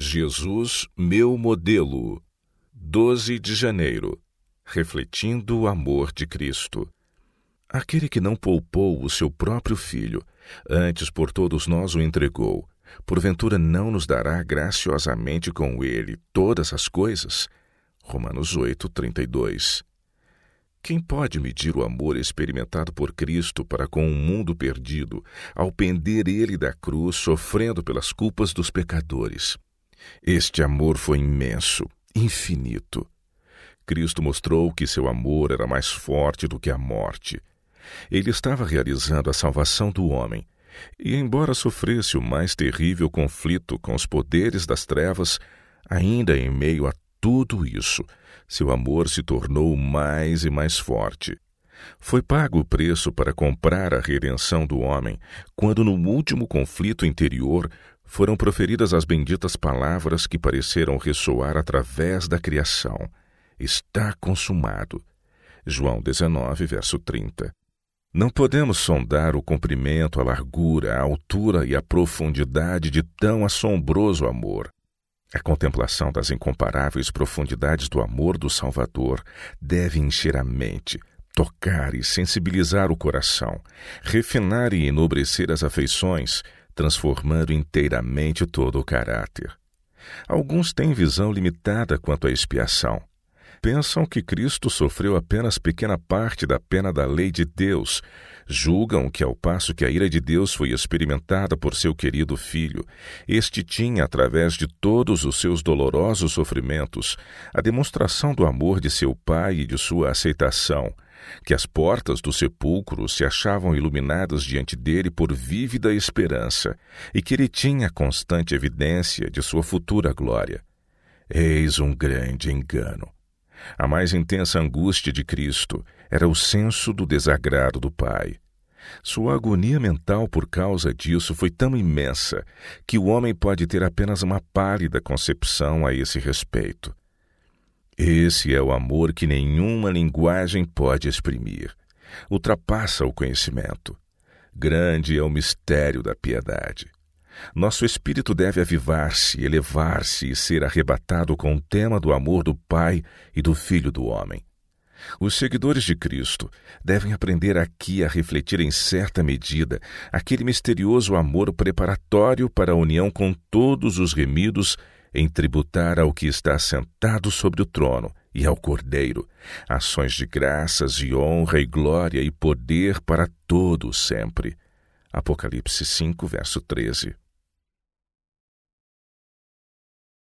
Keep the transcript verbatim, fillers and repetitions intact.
Jesus, meu modelo. doze de janeiro. Refletindo o amor de Cristo. Aquele que não poupou o seu próprio Filho, antes por todos nós o entregou, porventura não nos dará graciosamente com ele todas as coisas? Romanos oito, trinta e dois. Quem pode medir o amor experimentado por Cristo para com um mundo perdido, ao pender ele da cruz, sofrendo pelas culpas dos pecadores? Este amor foi imenso, infinito. Cristo mostrou que seu amor era mais forte do que a morte. Ele estava realizando a salvação do homem, e embora sofresse o mais terrível conflito com os poderes das trevas, ainda em meio a tudo isso, seu amor se tornou mais e mais forte. Foi pago o preço para comprar a redenção do homem, quando no último conflito interior foram proferidas as benditas palavras que pareceram ressoar através da criação. Está consumado. João dezenove, verso trinta. Não podemos sondar o comprimento, a largura, a altura e a profundidade de tão assombroso amor. A contemplação das incomparáveis profundidades do amor do Salvador deve encher a mente, tocar e sensibilizar o coração, refinar e enobrecer as afeições, transformando inteiramente todo o caráter. Alguns têm visão limitada quanto à expiação. Pensam que Cristo sofreu apenas pequena parte da pena da lei de Deus. Julgam que, ao passo que a ira de Deus foi experimentada por seu querido Filho, este tinha, através de todos os seus dolorosos sofrimentos, a demonstração do amor de seu Pai e de sua aceitação, que as portas do sepulcro se achavam iluminadas diante dele por vívida esperança e que ele tinha constante evidência de sua futura glória. Eis um grande engano. A mais intensa angústia de Cristo era o senso do desagrado do Pai. Sua agonia mental por causa disso foi tão imensa que o homem pode ter apenas uma pálida concepção a esse respeito. Esse é o amor que nenhuma linguagem pode exprimir. Ultrapassa o conhecimento. Grande é o mistério da piedade. Nosso espírito deve avivar-se, elevar-se e ser arrebatado com o tema do amor do Pai e do Filho do homem. Os seguidores de Cristo devem aprender aqui a refletir em certa medida aquele misterioso amor preparatório para a união com todos os remidos em tributar ao que está sentado sobre o trono e ao Cordeiro ações de graças e honra e glória e poder para todo sempre. Apocalipse cinco, verso treze.